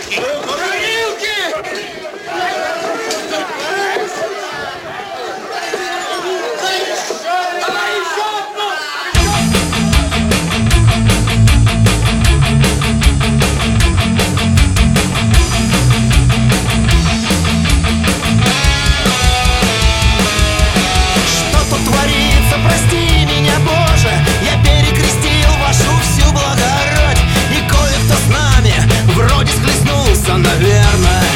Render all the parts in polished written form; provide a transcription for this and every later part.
горилки! Горилки! Давай еще одну! Что тут творится, прости меня, Боже. Я перекрестил вашу всю благородь, и кое-кто с нами вроде схлестнулся, наверное.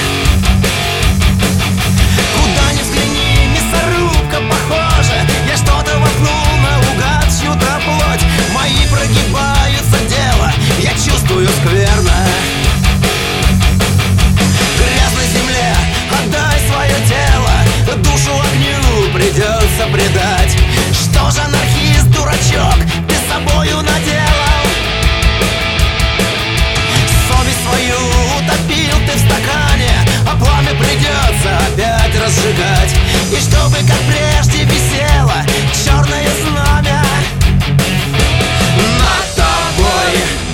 Куда ни взгляни, мясорубка похожа. Я что-то воткнул наугад в чью-то плоть. Мои прогибаются дело, я чувствую скверно. Грязной земле отдай свое тело, душу огню придется предать. Что же, анархист, дурачок, ты с собою наделал? Совесть свою утопил ты в стакане, а пламя придется опять разжигать. И чтобы, как прежде, висело черное знамя над тобой,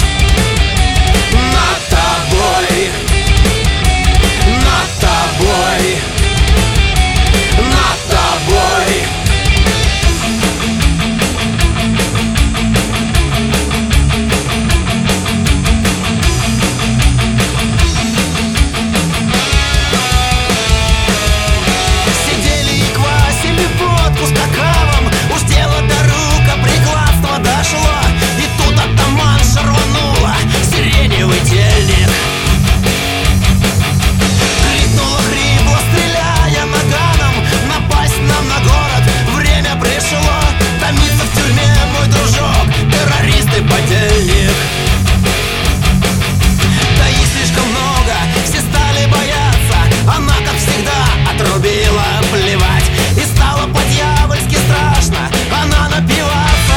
над тобой, над тобой, над тобой. Сидели и квасили водку с какавом. Уж дело до рукоприкладства дошло, и тут атаманша рванула сиреневый тельник. Крикнула хрипло, стреляя наганом: напасть нам на город время пришло. Томиться в тюрьме, мой дружок, террорист и подельник. Да их слишком много, все стали бояться. Она, как всегда, отрубила плевать, и стало по-дьявольски страшно она напиваться.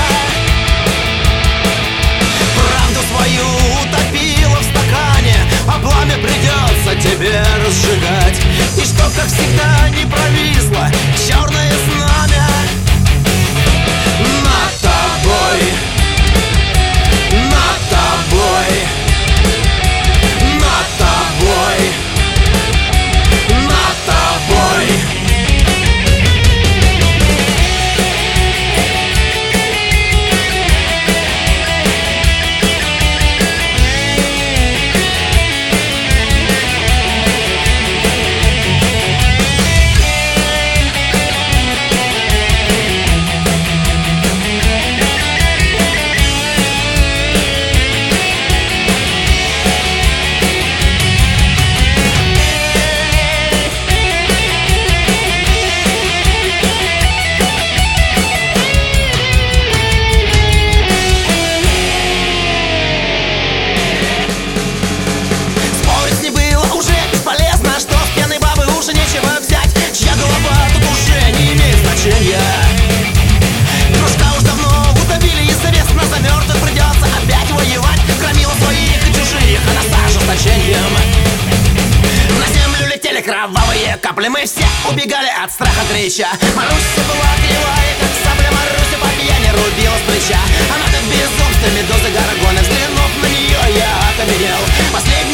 Правду свою утопила в стакане, а пламя придется тебе разжигать. И что, как всегда, не провисло черное знамя над тобой, над тобой, над тобой, над тобой. Спорить с ней было уже бесполезно, что с пьяной бабы уже нечего взять, чья голова тут уже не имеет значения. Дружка уж давно утопили, известно, за мертвых придется опять воевать. Громила своих и чужих, она с ожесточением. На землю летели кровавые капли, мы все убегали от страха треща. Маруся была кривая, как сабля, Маруся по пьяни рубила с плеча. Она как безумствами до загорогона, взглянув на нее, я окаменел. Последний